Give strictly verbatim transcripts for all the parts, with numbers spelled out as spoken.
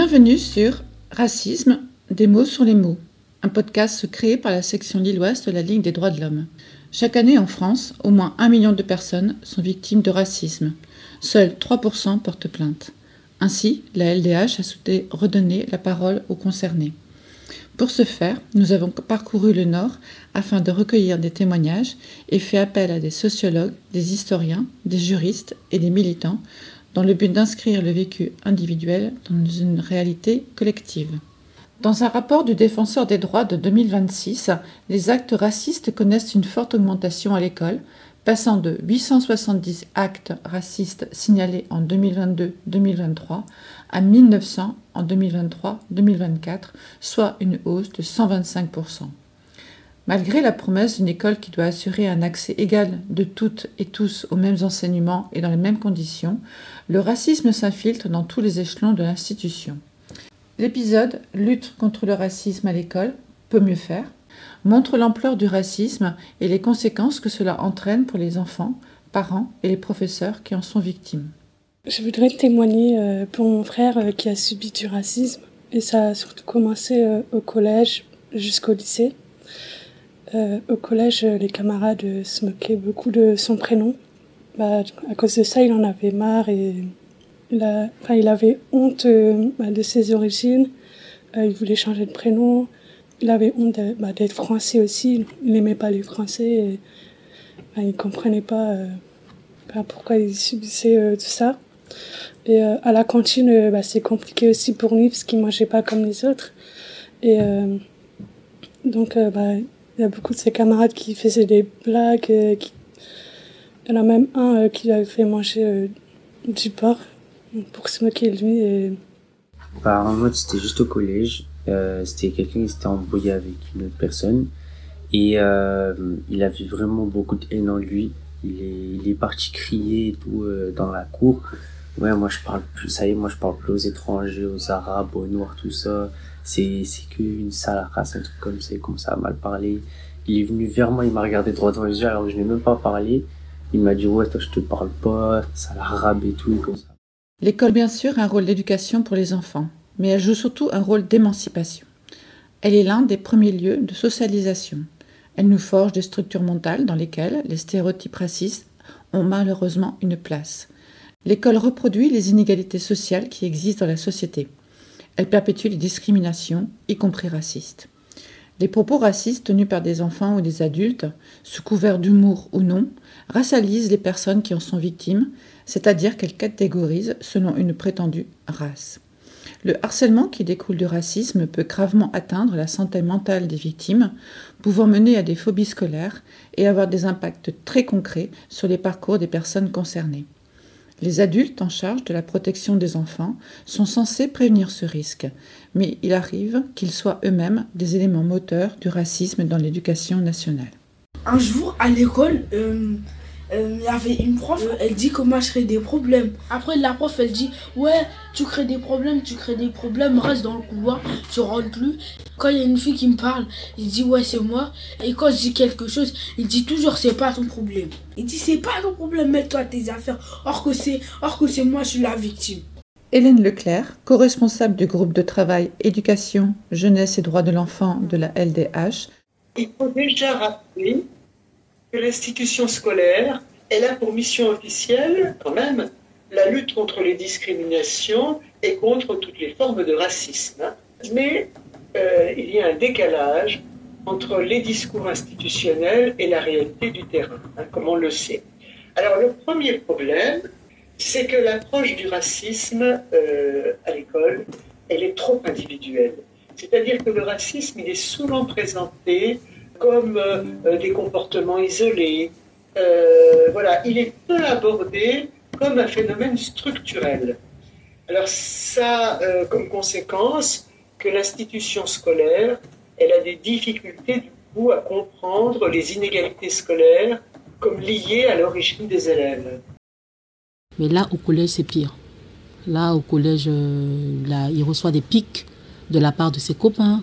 Bienvenue sur Racisme, des mots sur les mots, un podcast créé par la section lilloise de la Ligue des droits de l'homme. Chaque année en France, au moins un million de personnes sont victimes de racisme. Seuls trois pour cent portent plainte. Ainsi, la L D H a souhaité redonner la parole aux concernés. Pour ce faire, nous avons parcouru le Nord afin de recueillir des témoignages et fait appel à des sociologues, des historiens, des juristes et des militants dans le but d'inscrire le vécu individuel dans une réalité collective. Dans un rapport du Défenseur des droits de deux mille vingt-six, les actes racistes connaissent une forte augmentation à l'école, passant de huit cent soixante-dix actes racistes signalés en deux mille vingt-deux deux mille vingt-trois à mille neuf cents en deux mille vingt-trois deux mille vingt-quatre, soit une hausse de cent vingt-cinq pour cent. Malgré la promesse d'une école qui doit assurer un accès égal de toutes et tous aux mêmes enseignements et dans les mêmes conditions, le racisme s'infiltre dans tous les échelons de l'institution. L'épisode « Lutte contre le racisme à l'école, peut mieux faire » montre l'ampleur du racisme et les conséquences que cela entraîne pour les enfants, parents et les professeurs qui en sont victimes. Je voudrais témoigner pour mon frère qui a subi du racisme, et ça a surtout commencé au collège jusqu'au lycée. Euh, au collège, les camarades se moquaient beaucoup de son prénom. Bah, à cause de ça, il en avait marre et il, a, enfin, il avait honte euh, bah, de ses origines. Euh, il voulait changer de prénom. Il avait honte de, bah, d'être français aussi. Il n'aimait pas les Français. Et, bah, il ne comprenait pas euh, bah, pourquoi il subissait euh, tout ça. Et euh, à la cantine, euh, bah, c'est compliqué aussi pour lui parce qu'il ne mangeait pas comme les autres. Et euh, donc, euh, bah, il y a beaucoup de ses camarades qui faisaient des blagues. Euh, qui... Il y en a même un euh, qui lui avait fait manger euh, du porc pour se moquer de lui. Et... Bah, en mode, c'était juste au collège. Euh, c'était quelqu'un qui s'était embrouillé avec une autre personne. Et euh, il avait vraiment beaucoup de haine en lui. Il est, il est parti crier et tout euh, dans la cour. Ouais, moi je parle plus, ça y est, moi je parle plus aux étrangers, aux arabes, aux noirs, tout ça. C'est, c'est qu'une sale race, un truc comme ça, il commence à mal parler. Il est venu vers moi, il m'a regardé droit dans les yeux alors que je n'ai même pas parlé. Il m'a dit, ouais, toi je te parle pas, sale arabe et tout, comme ça. L'école, bien sûr, a un rôle d'éducation pour les enfants, mais elle joue surtout un rôle d'émancipation. Elle est l'un des premiers lieux de socialisation. Elle nous forge des structures mentales dans lesquelles les stéréotypes racistes ont malheureusement une place. L'école reproduit les inégalités sociales qui existent dans la société. Elle perpétue les discriminations, y compris racistes. Les propos racistes tenus par des enfants ou des adultes, sous couvert d'humour ou non, racialisent les personnes qui en sont victimes, c'est-à-dire qu'elles catégorisent selon une prétendue race. Le harcèlement qui découle du racisme peut gravement atteindre la santé mentale des victimes, pouvant mener à des phobies scolaires et avoir des impacts très concrets sur les parcours des personnes concernées. Les adultes en charge de la protection des enfants sont censés prévenir ce risque, mais il arrive qu'ils soient eux-mêmes des éléments moteurs du racisme dans l'éducation nationale. Un jour, à l'école, euh, euh, il y avait une prof, euh, elle dit que moi je crée des problèmes. Après, la prof, elle dit, ouais, tu crées des problèmes, tu crées des problèmes, reste dans le couloir, tu rentres plus. Quand il y a une fille qui me parle, il dit, ouais, c'est moi. Et quand je dis quelque chose, il dit toujours, c'est pas ton problème. Il dit, c'est pas ton problème, mets-toi tes affaires. Or que c'est, or que c'est moi, je suis la victime. Hélène Leclerc, co-responsable du groupe de travail Éducation, Jeunesse et Droits de l'Enfant de la L D H. Il faut déjà rappeler que l'institution scolaire, elle a pour mission officielle, quand même, la lutte contre les discriminations et contre toutes les formes de racisme. Mais euh, il y a un décalage entre les discours institutionnels et la réalité du terrain, hein, comme on le sait. Alors le premier problème, c'est que l'approche du racisme euh, à l'école, elle est trop individuelle. C'est-à-dire que le racisme, il est souvent présenté comme euh, des comportements isolés. Euh, voilà, il est peu abordé comme un phénomène structurel. Alors ça a euh, comme conséquence que l'institution scolaire, elle a des difficultés du coup à comprendre les inégalités scolaires comme liées à l'origine des élèves. Mais là, au collège, c'est pire. Là, au collège, euh, là, il reçoit des pics de la part de ses copains.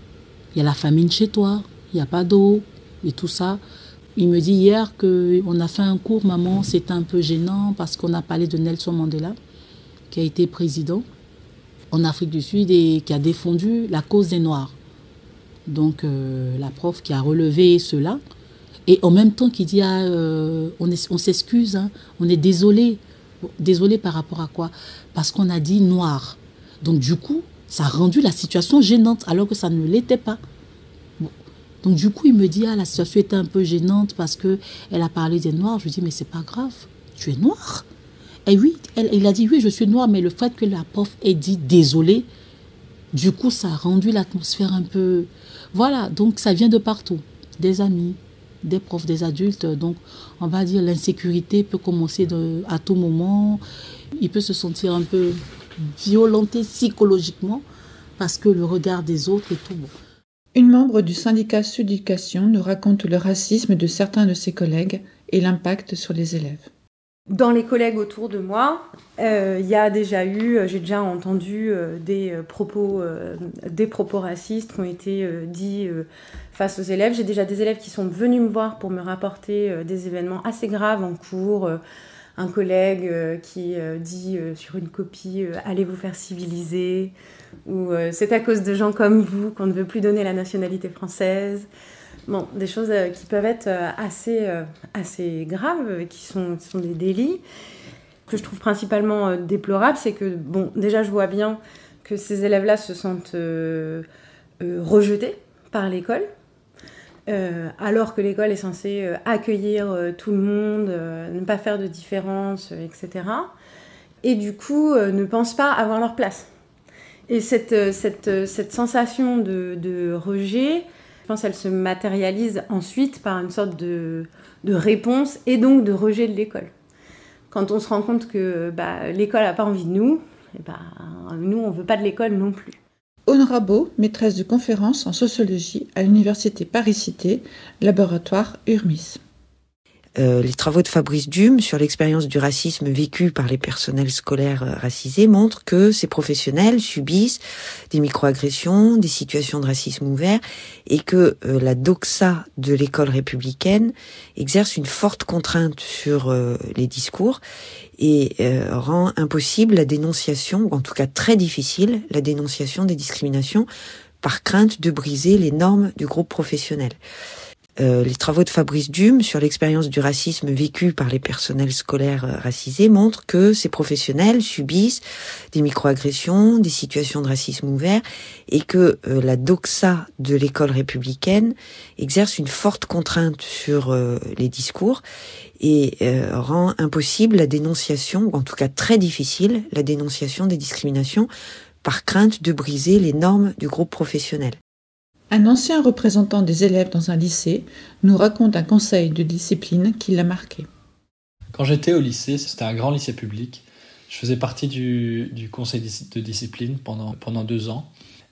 Il y a la famine chez toi, il n'y a pas d'eau et tout ça. Il me dit hier qu'on a fait un cours, maman, c'était un peu gênant parce qu'on a parlé de Nelson Mandela, qui a été président. en Afrique du Sud et qui a défendu la cause des Noirs. Donc euh, la prof qui a relevé cela, et en même temps qui dit ah, euh, on, est, on s'excuse, hein, on est désolé. Désolé par rapport à quoi? Parce qu'on a dit noir. Donc du coup, ça a rendu la situation gênante alors que ça ne l'était pas. Bon. Donc du coup, il me dit ah, la situation était un peu gênante parce qu'elle a parlé des noirs. Je lui dis mais c'est pas grave, tu es noir. Et oui, elle, il a dit oui, je suis noir, mais le fait que la prof ait dit désolé, du coup, ça a rendu l'atmosphère un peu... Voilà, donc ça vient de partout. Des amis, des profs, des adultes. Donc, on va dire l'insécurité peut commencer de, à tout moment. Il peut se sentir un peu violenté psychologiquement parce que le regard des autres est tout bon. Une membre du syndicat Sudéducation nous raconte le racisme de certains de ses collègues et l'impact sur les élèves. Dans les collègues autour de moi, il euh, y a déjà eu, j'ai déjà entendu euh, des, propos, euh, des propos racistes qui ont été euh, dits euh, face aux élèves. J'ai déjà des élèves qui sont venus me voir pour me rapporter euh, des événements assez graves en cours. Euh, un collègue euh, qui euh, dit euh, sur une copie euh, « Allez vous faire civiliser » ou euh, « C'est à cause de gens comme vous qu'on ne veut plus donner la nationalité française ». Bon, des choses qui peuvent être assez, assez graves, qui sont, qui sont des délits. Ce que je trouve principalement déplorable, c'est que, bon, déjà, je vois bien que ces élèves-là se sentent euh, euh, rejetés par l'école, euh, alors que l'école est censée accueillir euh, tout le monde, euh, ne pas faire de différence, euh, et cetera. Et du coup, euh, ne pensent pas avoir leur place. Et cette, cette, cette sensation de, de rejet... Je pense qu'elle se matérialise ensuite par une sorte de, de réponse et donc de rejet de l'école. Quand on se rend compte que bah, l'école n'a pas envie de nous, et bah, nous, on ne veut pas de l'école non plus. Aude Rabot, maîtresse de conférences en sociologie à l'université Paris-Cité, laboratoire Urmis. Euh, les travaux de Fabrice Dume sur l'expérience du racisme vécu par les personnels scolaires euh, racisés montrent que ces professionnels subissent des microagressions, des situations de racisme ouvert et que euh, la doxa de l'école républicaine exerce une forte contrainte sur euh, les discours et euh, rend impossible la dénonciation, ou en tout cas très difficile, la dénonciation des discriminations par crainte de briser les normes du groupe professionnel. Euh, les travaux de Fabrice Dume sur l'expérience du racisme vécu par les personnels scolaires euh, racisés montrent que ces professionnels subissent des microagressions, des situations de racisme ouvert et que euh, la doxa de l'école républicaine exerce une forte contrainte sur euh, les discours et euh, rend impossible la dénonciation, ou en tout cas très difficile, la dénonciation des discriminations par crainte de briser les normes du groupe professionnel. Un ancien représentant des élèves dans un lycée nous raconte un conseil de discipline qui l'a marqué. Quand j'étais au lycée, c'était un grand lycée public. Je faisais partie du, du conseil de discipline pendant, pendant deux ans.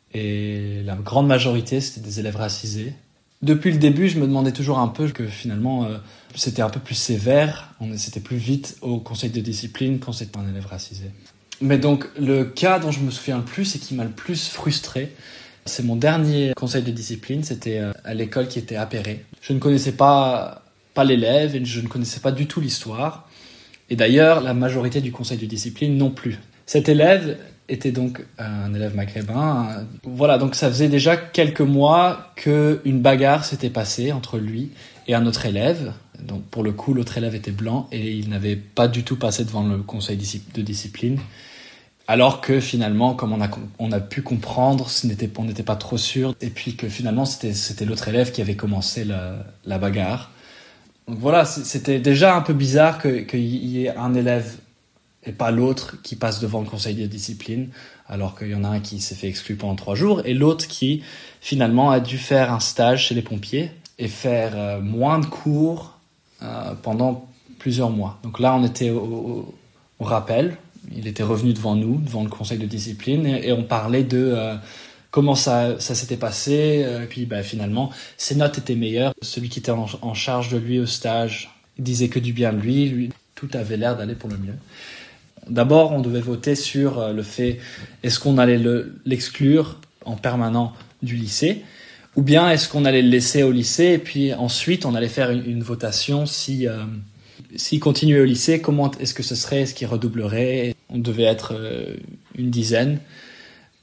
Et la grande majorité, c'était des élèves racisés. Depuis le début, je me demandais toujours un peu que finalement, euh, c'était un peu plus sévère. On, c'était plus vite au conseil de discipline quand c'était un élève racisé. Mais donc, le cas dont je me souviens le plus et qui m'a le plus frustré, c'est mon dernier conseil de discipline, c'était à l'école qui était à Perret. Je ne connaissais pas, pas l'élève et je ne connaissais pas du tout l'histoire. Et d'ailleurs, la majorité du conseil de discipline non plus. Cet élève était donc un élève maghrébin. Voilà, donc ça faisait déjà quelques mois qu'une bagarre s'était passée entre lui et un autre élève. Donc pour le coup, l'autre élève était blanc et il n'avait pas du tout passé devant le conseil de discipline. Alors que finalement, comme on a, on a pu comprendre, ce n'était, on n'était pas trop sûr. Et puis que finalement, c'était, c'était l'autre élève qui avait commencé la, la bagarre. Donc voilà, c'était déjà un peu bizarre que, qu'il y ait un élève et pas l'autre qui passe devant le conseil de discipline, alors qu'il y en a un qui s'est fait exclure pendant trois jours, et l'autre qui finalement a dû faire un stage chez les pompiers et faire euh, moins de cours euh, pendant plusieurs mois. Donc là, on était au, au, au rappel. Il était revenu devant nous, devant le conseil de discipline, et, et on parlait de euh, comment ça, ça s'était passé. Et puis bah, finalement, ses notes étaient meilleures. Celui qui était en, en charge de lui au stage disait que du bien de lui. lui. Tout avait l'air d'aller pour le mieux. D'abord, on devait voter sur euh, le fait, est-ce qu'on allait le, l'exclure en permanent du lycée, ou bien est-ce qu'on allait le laisser au lycée, et puis ensuite on allait faire une, une votation si... Euh, S'il continuait au lycée, comment est-ce que ce serait? Est-ce qu'il redoublerait? On devait être euh, une dizaine.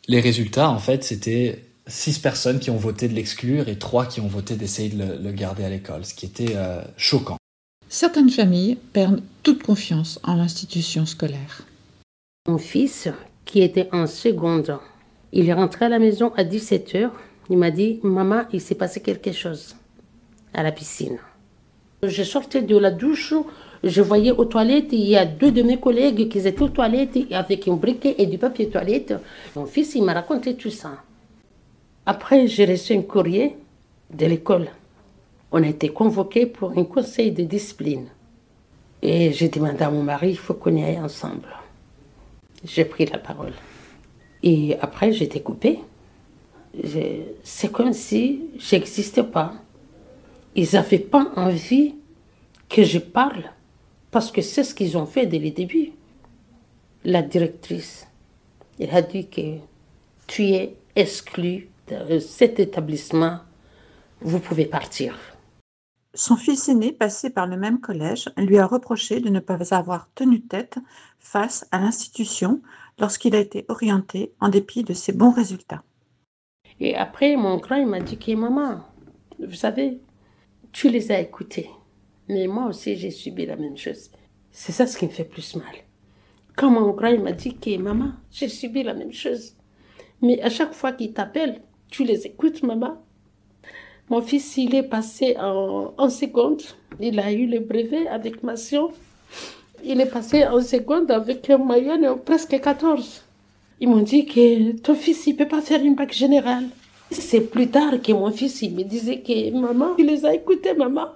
Les résultats, en fait, c'était six personnes qui ont voté de l'exclure et trois qui ont voté d'essayer de le, le garder à l'école, ce qui était euh, choquant. Certaines familles perdent toute confiance en l'institution scolaire. Mon fils, qui était en seconde, il est rentré à la maison à dix-sept heures. Il m'a dit « Maman, il s'est passé quelque chose à la piscine. » Je sortais de la douche, je voyais aux toilettes, il y a deux de mes collègues qui étaient aux toilettes avec un briquet et du papier toilette. Mon fils, il m'a raconté tout ça. Après, j'ai reçu un courrier de l'école. On a été convoqués pour un conseil de discipline. Et j'ai demandé à mon mari, il faut qu'on y aille ensemble. J'ai pris la parole. Et après, j'étais coupée. Je... C'est comme si je n'existais pas. Ils n'avaient pas envie que je parle, parce que c'est ce qu'ils ont fait dès le début. La directrice, elle a dit que tu es exclu de cet établissement, vous pouvez partir. Son fils aîné, passé par le même collège, lui a reproché de ne pas avoir tenu tête face à l'institution lorsqu'il a été orienté en dépit de ses bons résultats. Et après, mon grand, il m'a dit que maman, vous savez, tu les as écoutés. Mais moi aussi, j'ai subi la même chose. C'est ça ce qui me fait plus mal. Quand mon grand, il m'a dit que maman, j'ai subi la même chose. Mais à chaque fois qu'il t'appelle, tu les écoutes, maman. Mon fils, il est passé en, en seconde. Il a eu le brevet avec mention. Il est passé en seconde avec un moyenne presque quatorze. Ils m'ont dit que ton fils, il ne peut pas faire une bac générale. C'est plus tard que mon fils, il me disait que maman, tu les as écoutés, maman.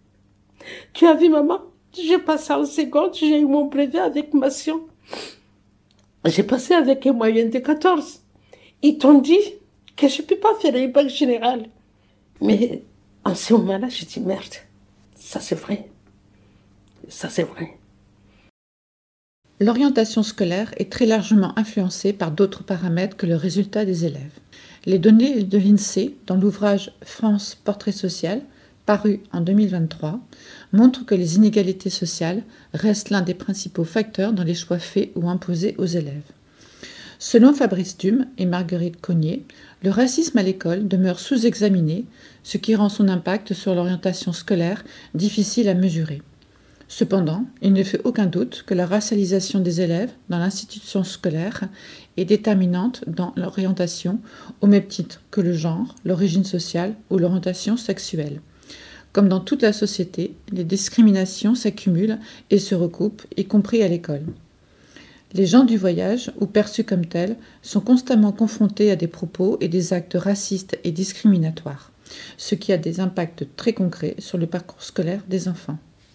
Tu as vu, maman, j'ai passé en seconde, j'ai eu mon brevet avec mention. J'ai passé avec une moyenne de quatorze. Ils t'ont dit que je ne peux pas faire une bac générale. Mais en ce moment-là, je dis merde, ça c'est vrai. Ça c'est vrai. L'orientation scolaire est très largement influencée par d'autres paramètres que le résultat des élèves. Les données de l'INSEE, dans l'ouvrage France Portrait social, paru en deux mille vingt-trois, montrent que les inégalités sociales restent l'un des principaux facteurs dans les choix faits ou imposés aux élèves. Selon Fabrice Dume et Marguerite Cognier, le racisme à l'école demeure sous-examiné, ce qui rend son impact sur l'orientation scolaire difficile à mesurer. Cependant, il ne fait aucun doute que la racialisation des élèves dans l'institution scolaire est déterminante dans l'orientation, au même titre que le genre, l'origine sociale ou l'orientation sexuelle. Comme dans toute la société, les discriminations s'accumulent et se recoupent, y compris à l'école. Les gens du voyage, ou perçus comme tels, sont constamment confrontés à des propos et des actes racistes et discriminatoires, ce qui a des impacts très concrets sur le parcours scolaire des enfants.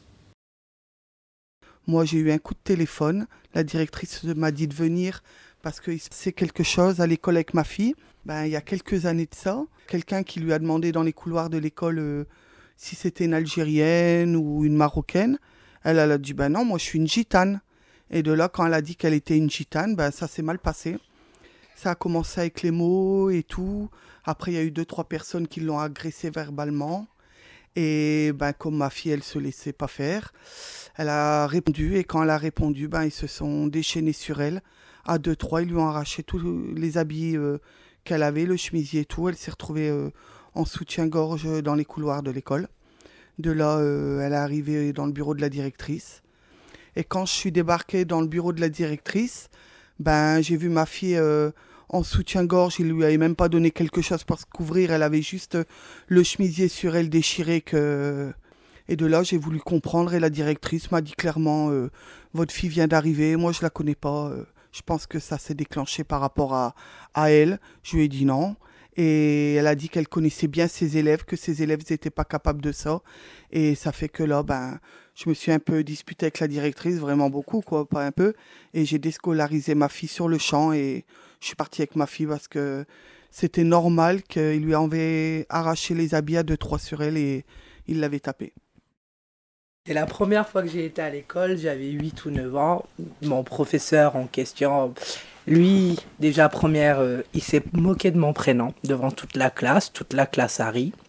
Moi, j'ai eu un coup de téléphone. La directrice m'a dit de venir parce que c'est quelque chose à l'école avec ma fille. Ben, il y a quelques années de ça, quelqu'un qui lui a demandé dans les couloirs de l'école euh, si c'était une Algérienne ou une Marocaine. Elle, elle a dit ben non, moi je suis une gitane. Et de là, quand elle a dit qu'elle était une gitane, ben ça s'est mal passé. Ça a commencé avec les mots et tout. Après, il y a eu deux, trois personnes qui l'ont agressée verbalement. Et ben, comme ma fille, elle se laissait pas faire, elle a répondu. Et quand elle a répondu, ben, ils se sont déchaînés sur elle. À deux, trois, ils lui ont arraché tous les habits euh, qu'elle avait, le chemisier et tout. Elle s'est retrouvée euh, en soutien-gorge dans les couloirs de l'école. De là, euh, elle est arrivée dans le bureau de la directrice. Et quand je suis débarquée dans le bureau de la directrice, ben, j'ai vu ma fille euh, en soutien-gorge. Il lui avait même pas donné quelque chose pour se couvrir. Elle avait juste le chemisier sur elle déchiré. Que... Et de là, j'ai voulu comprendre. Et la directrice m'a dit clairement, euh, votre fille vient d'arriver. Moi, je la connais pas. Euh, je pense que ça s'est déclenché par rapport à, à elle. Je lui ai dit non. Et elle a dit qu'elle connaissait bien ses élèves, que ses élèves n'étaient pas capables de ça. Et ça fait que là, ben, je me suis un peu disputée avec la directrice, vraiment beaucoup, quoi, pas un peu. Et j'ai déscolarisé ma fille sur le champ et je suis partie avec ma fille parce que c'était normal qu'il lui avait arraché les habits à deux, trois sur elle et il l'avait tapée. C'est la première fois que j'ai été à l'école, j'avais huit ou neuf ans. Mon professeur en question, lui, déjà première, euh, il s'est moqué de mon prénom devant toute la classe, toute la classe a ri.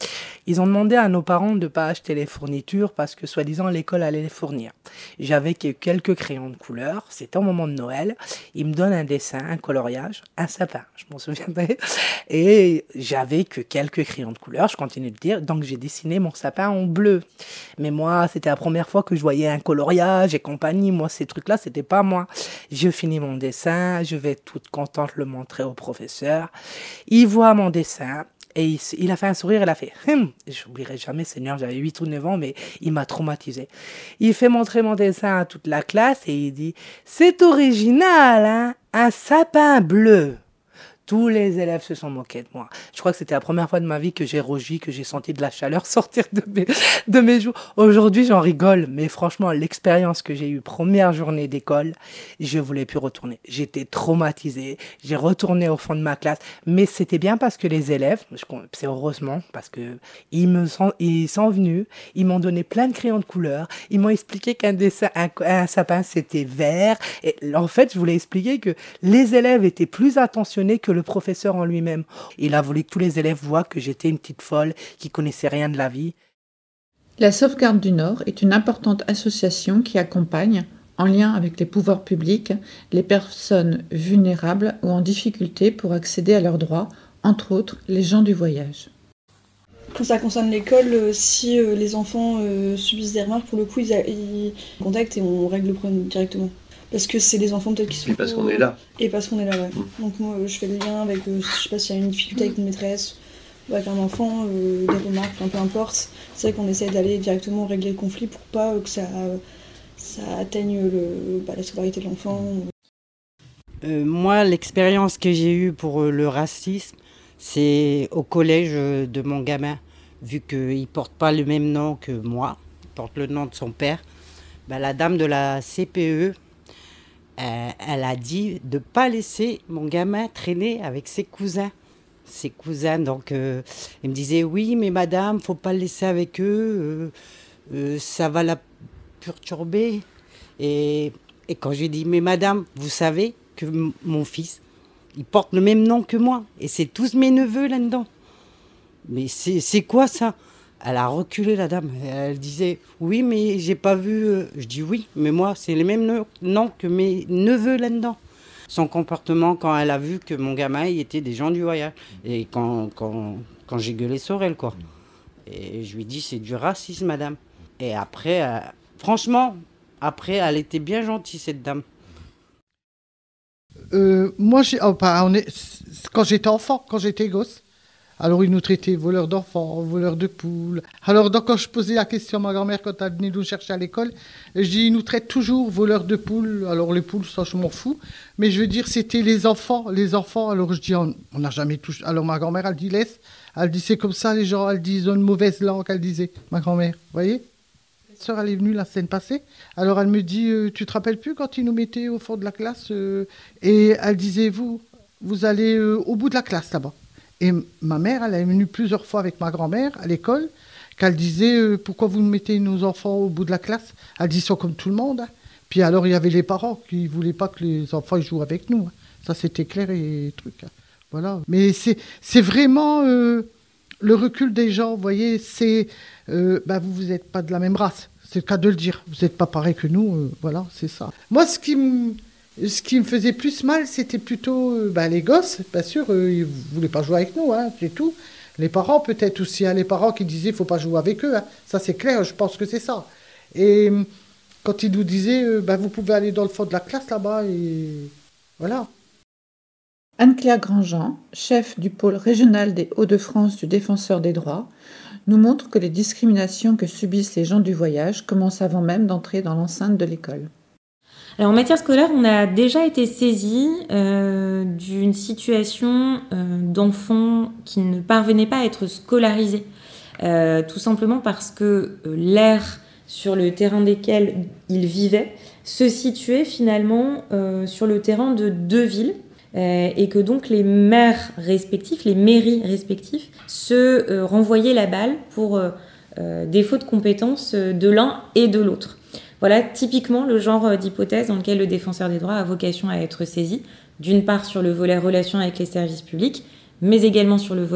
Ils ont demandé à nos parents de ne pas acheter les fournitures parce que soi-disant l'école allait les fournir. J'avais que quelques crayons de couleur, c'était au moment de Noël. Ils me donnent un dessin, un coloriage, un sapin, je m'en souviendrai. Et j'avais que quelques crayons de couleur, je continue de dire, donc j'ai dessiné mon sapin en bleu. Mais moi, c'était la première fois que je voyais un coloriage et compagnie. Moi, ces trucs-là, c'était pas moi. Je finis mon dessin, je vais toute contente le montrer au professeur. Il voit mon dessin. Et il, il a fait un sourire, il a fait hum. J'oublierai jamais, Seigneur, j'avais huit ou neuf ans, mais il m'a traumatisé. Il fait montrer mon dessin à toute la classe et il dit c'est original, hein, un sapin bleu. Tous les élèves se sont moqués de moi. Je crois que c'était la première fois de ma vie que j'ai rougi, que j'ai senti de la chaleur sortir de mes, de mes joues. Aujourd'hui, j'en rigole, mais franchement, l'expérience que j'ai eue, première journée d'école, je voulais plus retourner. J'étais traumatisée. J'ai retourné au fond de ma classe, mais c'était bien parce que les élèves, c'est heureusement, parce que ils me sont, ils sont venus, ils m'ont donné plein de crayons de couleur, ils m'ont expliqué qu'un dessin, un, un sapin, c'était vert. Et en fait, je voulais expliquer que les élèves étaient plus attentionnés que le professeur en lui-même. Il a voulu que tous les élèves voient que j'étais une petite folle qui connaissait rien de la vie. La Sauvegarde du Nord est une importante association qui accompagne, en lien avec les pouvoirs publics, les personnes vulnérables ou en difficulté pour accéder à leurs droits, entre autres les gens du voyage. Quand ça concerne l'école, euh, si euh, les enfants euh, subissent des remarques, pour le coup, ils, a, ils contactent et on règle le problème directement. Parce que c'est les enfants peut-être qui sont... Et parce qu'on est là. Et parce qu'on est là, ouais. Mmh. Donc moi, je fais le lien avec, euh, je sais pas s'il y a une difficulté avec une maîtresse ou avec un enfant, euh, des remarques, enfin, peu importe. C'est vrai qu'on essaie d'aller directement régler le conflit pour pas euh, que ça, euh, ça atteigne le, bah, la scolarité de l'enfant. Euh, moi, l'expérience que j'ai eue pour euh, le racisme, c'est au collège euh, de mon gamin. Vu qu'il ne porte pas le même nom que moi, il porte le nom de son père, bah, la dame de la C P E, Euh, elle a dit de ne pas laisser mon gamin traîner avec ses cousins. Ses cousins, donc, euh, il me disait, oui, mais madame, faut pas le laisser avec eux, euh, euh, ça va la perturber. Et, et quand j'ai dit, mais madame, vous savez que m- mon fils, il porte le même nom que moi, et c'est tous mes neveux là-dedans. Mais c'est, c'est quoi ça ? Elle a reculé, la dame. Elle disait, oui, mais j'ai pas vu... Je dis oui, mais moi, c'est les mêmes noms que mes neveux là-dedans. Son comportement, quand elle a vu que mon gamin, il était des gens du voyage. Et quand, quand, quand j'ai gueulé sur elle, quoi. Et je lui ai dit, c'est du racisme, madame. Et après, euh, franchement, après, elle était bien gentille, cette dame. Euh, moi, j'ai, oh, bah, on est, quand j'étais enfant, quand j'étais gosse, alors ils nous traitaient voleurs d'enfants, voleurs de poules. Alors donc, quand je posais la question à ma grand-mère quand elle venait nous chercher à l'école, je dis, ils nous traitent toujours voleurs de poules. Alors les poules, ça je m'en fous. Mais je veux dire, c'était les enfants, les enfants. Alors je dis, on n'a jamais touché. Alors ma grand-mère, elle dit, laisse. Elle dit, c'est comme ça, les gens, elle dit, ils ont une mauvaise langue, elle disait, ma grand-mère. Vous voyez ? Ma sœur, elle est venue la semaine passée. Alors elle me dit, euh, tu te rappelles plus quand ils nous mettaient au fond de la classe euh, et elle disait, vous, vous allez euh, au bout de la classe là-bas. Et ma mère, elle est venue plusieurs fois avec ma grand-mère à l'école, qu'elle disait euh, pourquoi vous mettez nos enfants au bout de la classe ? Elle dit, ils sont comme tout le monde. Hein. Puis alors, il y avait les parents qui ne voulaient pas que les enfants jouent avec nous. Hein. Ça, c'était clair et truc. Hein. Voilà. Mais c'est, c'est vraiment euh, le recul des gens. Vous voyez, c'est. Euh, bah, vous, vous n'êtes pas de la même race. C'est le cas de le dire. Vous n'êtes pas pareil que nous. Euh, voilà, c'est ça. Moi, ce qui me. Ce qui me faisait plus mal, c'était plutôt euh, bah, les gosses, bien sûr, euh, ils ne voulaient pas jouer avec nous, hein, c'est tout. Les parents, peut-être aussi, hein, les parents qui disaient qu'il ne faut pas jouer avec eux, hein. Ça c'est clair, je pense que c'est ça. Et quand ils nous disaient, euh, bah, vous pouvez aller dans le fond de la classe là-bas, et voilà. Anne-Claire Grandjean, chef du pôle régional des Hauts-de-France du Défenseur des droits, nous montre que les discriminations que subissent les gens du voyage commencent avant même d'entrer dans l'enceinte de l'école. Alors en matière scolaire, on a déjà été saisi euh, d'une situation euh, d'enfants qui ne parvenaient pas à être scolarisés, euh, tout simplement parce que euh, l'aire sur le terrain desquels ils vivaient se situait finalement euh, sur le terrain de deux villes euh, et que donc les maires respectifs, les mairies respectives, se euh, renvoyaient la balle pour euh, euh, défaut de compétences de l'un et de l'autre. Voilà typiquement le genre d'hypothèse dans lequel le défenseur des droits a vocation à être saisi, d'une part sur le volet relations avec les services publics, mais également sur le volet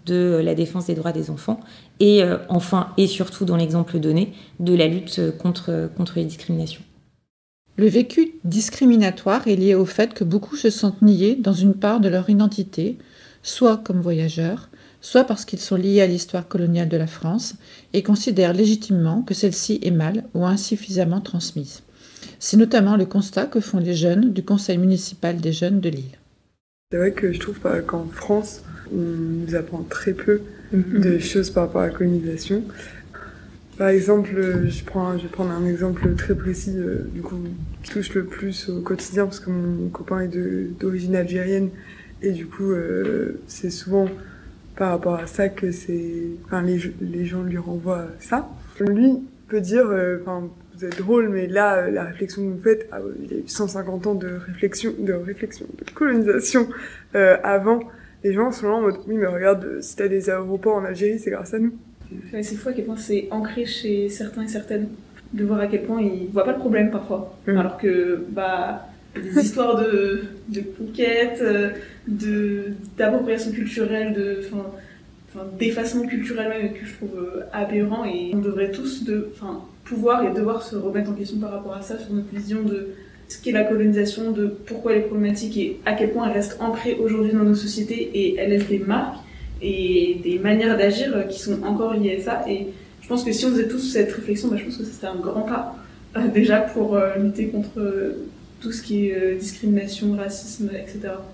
de la défense des droits des enfants et euh, enfin et surtout dans l'exemple donné de la lutte contre, contre les discriminations. Le vécu discriminatoire est lié au fait que beaucoup se sentent niés dans une part de leur identité, soit comme voyageurs, soit parce qu'ils sont liés à l'histoire coloniale de la France et considèrent légitimement que celle-ci est mal ou insuffisamment transmise. C'est notamment le constat que font les jeunes du Conseil municipal des jeunes de Lille. C'est vrai que je trouve bah, qu'en France, on nous apprend très peu mm-hmm. de choses par rapport à la colonisation. Par exemple, je, prends, je vais prendre un exemple très précis, euh, du coup, qui touche le plus au quotidien, parce que mon copain est de, d'origine algérienne, et du coup, euh, c'est souvent par rapport à ça que c'est, enfin, les, les gens lui renvoient ça. Lui peut dire, enfin, euh, vous êtes drôle, mais là, la réflexion que vous faites, ah, il y a eu cent cinquante ans de réflexion, de réflexion, de colonisation euh, avant. Les gens sont là en mode, oui, mais regarde, si t'as des aéroports en Algérie, c'est grâce à nous. Ouais, c'est fou à quel point c'est ancré chez certains et certaines de voir à quel point ils voient pas le problème parfois, mmh. alors que bah des histoires de de conquête, de d'appropriation culturelle, de enfin enfin d'effacement culturel même que je trouve aberrant, et on devrait tous de enfin pouvoir et devoir se remettre en question par rapport à ça, sur notre vision de ce qu'est la colonisation, de pourquoi elle est problématique et à quel point elle reste ancrée aujourd'hui dans nos sociétés et elle laisse des marques et des manières d'agir qui sont encore liées à ça. Et je pense que si on faisait tous cette réflexion, bah, je pense que c'était un grand pas euh, déjà pour euh, lutter contre euh, tout ce qui est euh, discrimination, racisme, et cetera.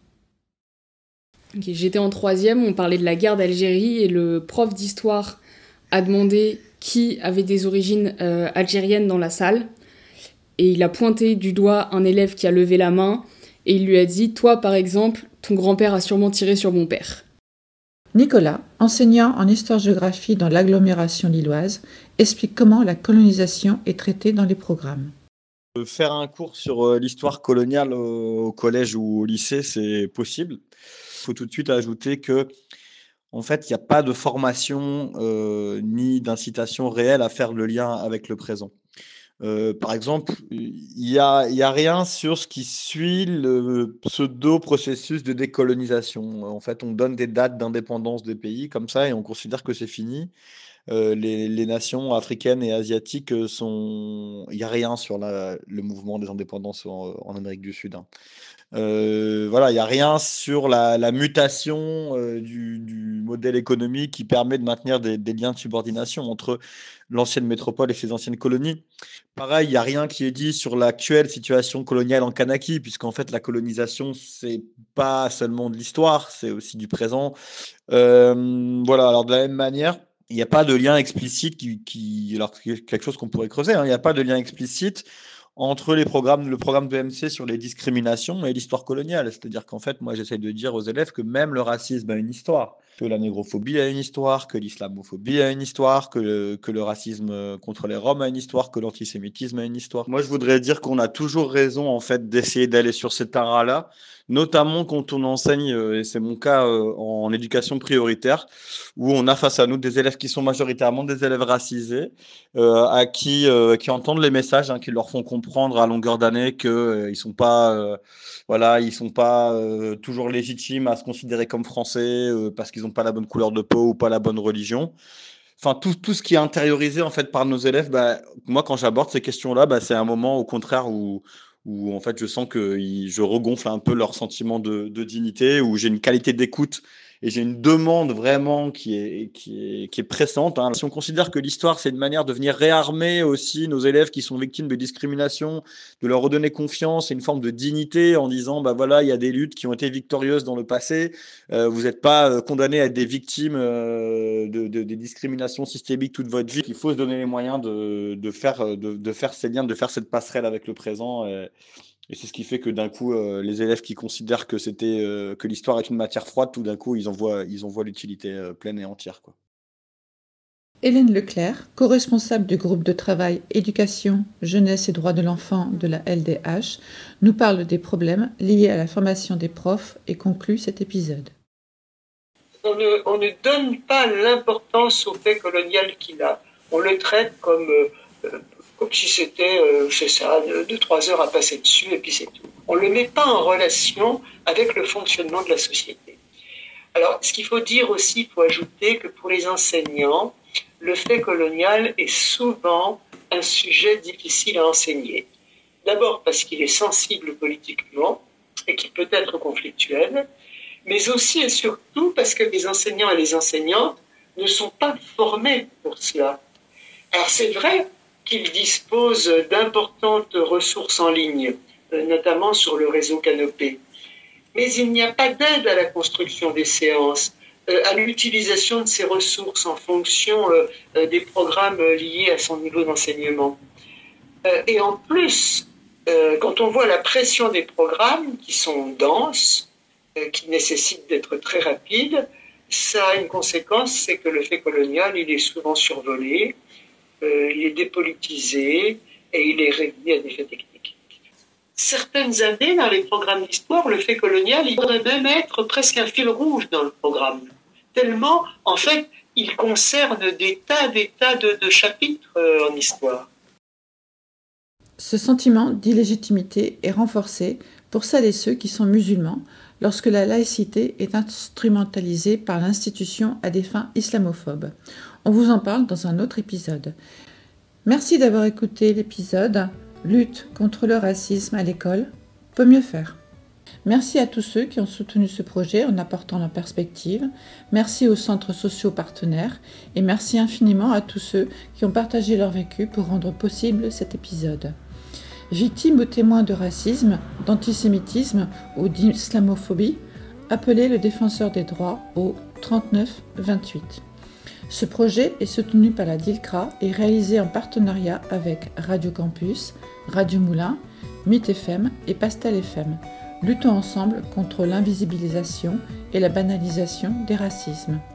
Okay, j'étais en troisième, on parlait de la guerre d'Algérie et le prof d'histoire a demandé qui avait des origines euh, algériennes dans la salle. Et il a pointé du doigt un élève qui a levé la main et il lui a dit « Toi, par exemple, ton grand-père a sûrement tiré sur mon père ». Nicolas, enseignant en histoire-géographie dans l'agglomération lilloise, explique comment la colonisation est traitée dans les programmes. Faire un cours sur l'histoire coloniale au collège ou au lycée, c'est possible. Il faut tout de suite ajouter que, en fait, il n'y a pas de formation euh, ni d'incitation réelle à faire le lien avec le présent. Euh, par exemple, il n'y a, y a rien sur ce qui suit le pseudo-processus de décolonisation. En fait, on donne des dates d'indépendance des pays comme ça et on considère que c'est fini. Euh, les, les nations africaines et asiatiques sont... Il n'y a rien sur la, le mouvement des indépendances en, en Amérique du Sud. Hein. Euh, voilà, il n'y a rien sur la, la mutation euh, du, du modèle économique qui permet de maintenir des, des liens de subordination entre l'ancienne métropole et ses anciennes colonies. Pareil, il n'y a rien qui est dit sur l'actuelle situation coloniale en Kanaki, puisqu'en fait, la colonisation, c'est pas seulement de l'histoire, c'est aussi du présent. Euh, voilà, alors de la même manière, il n'y a pas de lien explicite qui, qui alors quelque chose qu'on pourrait creuser, hein, il n'y a pas de lien explicite entre les programmes, le programme de M C sur les discriminations et l'histoire coloniale. C'est-à-dire qu'en fait, moi, j'essaie de dire aux élèves que même le racisme a une histoire, que la négrophobie a une histoire, que l'islamophobie a une histoire, que le, que le racisme contre les Roms a une histoire, que l'antisémitisme a une histoire. Moi, je voudrais dire qu'on a toujours raison, en fait, d'essayer d'aller sur ces terrains-là, notamment quand on enseigne, et c'est mon cas en éducation prioritaire, où on a face à nous des élèves qui sont majoritairement des élèves racisés, euh, à qui, euh, qui entendent les messages, hein, qui leur font comprendre à longueur d'année qu'ils euh, ne sont pas, euh, voilà, ils sont pas euh, toujours légitimes à se considérer comme français euh, parce qu'ils n'ont pas la bonne couleur de peau ou pas la bonne religion. Enfin, tout, tout ce qui est intériorisé en fait par nos élèves, bah, moi, quand j'aborde ces questions-là, bah, c'est un moment au contraire où où en fait je sens que je regonfle un peu leur sentiment de, de dignité, où j'ai une qualité d'écoute et j'ai une demande vraiment qui est, qui est, qui est pressante. Hein. Si on considère que l'histoire, c'est une manière de venir réarmer aussi nos élèves qui sont victimes de discrimination, de leur redonner confiance et une forme de dignité en disant, bah voilà, il y a des luttes qui ont été victorieuses dans le passé, euh, vous n'êtes pas euh, condamnés à être des victimes euh, de, de, des discriminations systémiques toute votre vie. Il faut se donner les moyens de, de, faire, de, de faire ces liens, de faire cette passerelle avec le présent. Et, Et c'est ce qui fait que d'un coup, euh, les élèves qui considèrent que, c'était, euh, que l'histoire est une matière froide, tout d'un coup, ils en voient, ils en voient l'utilité euh, pleine et entière, quoi. Hélène Leclerc, co-responsable du groupe de travail Éducation, Jeunesse et Droits de l'Enfant de la L D H, nous parle des problèmes liés à la formation des profs et conclut cet épisode. On ne, on ne donne pas l'importance au fait colonial qu'il a. On le traite comme... Euh, comme si c'était, euh, c'est ça, deux, deux, trois heures à passer dessus et puis c'est tout. On ne le met pas en relation avec le fonctionnement de la société. Alors, ce qu'il faut dire aussi, il faut ajouter que pour les enseignants, le fait colonial est souvent un sujet difficile à enseigner. D'abord parce qu'il est sensible politiquement et qu'il peut être conflictuel, mais aussi et surtout parce que les enseignants et les enseignantes ne sont pas formés pour cela. Alors c'est vrai qu'ils disposent d'importantes ressources en ligne, notamment sur le réseau Canopé, mais il n'y a pas d'aide à la construction des séances, à l'utilisation de ces ressources en fonction des programmes liés à son niveau d'enseignement. Et en plus, quand on voit la pression des programmes qui sont denses, qui nécessitent d'être très rapides, ça a une conséquence, c'est que le fait colonial, il est souvent survolé, il est dépolitisé et il est réduit à des faits techniques. Certaines années, dans les programmes d'histoire, le fait colonial, il pourrait même être presque un fil rouge dans le programme. Tellement, en fait, il concerne des tas, des tas de, de chapitres euh, en histoire. Ce sentiment d'illégitimité est renforcé pour celles et ceux qui sont musulmans lorsque la laïcité est instrumentalisée par l'institution à des fins islamophobes. On vous en parle dans un autre épisode. Merci d'avoir écouté l'épisode « Lutte contre le racisme à l'école, peut mieux faire ». Merci à tous ceux qui ont soutenu ce projet en apportant leur perspective. Merci aux centres sociaux partenaires et merci infiniment à tous ceux qui ont partagé leur vécu pour rendre possible cet épisode. Victimes ou témoins de racisme, d'antisémitisme ou d'islamophobie, appelez le défenseur des droits au trente-neuf vingt-huit. Ce projet est soutenu par la DILCRA et réalisé en partenariat avec Radio Campus, Radio Moulin, Mythe F M et Pastel F M. Luttons ensemble contre l'invisibilisation et la banalisation des racismes.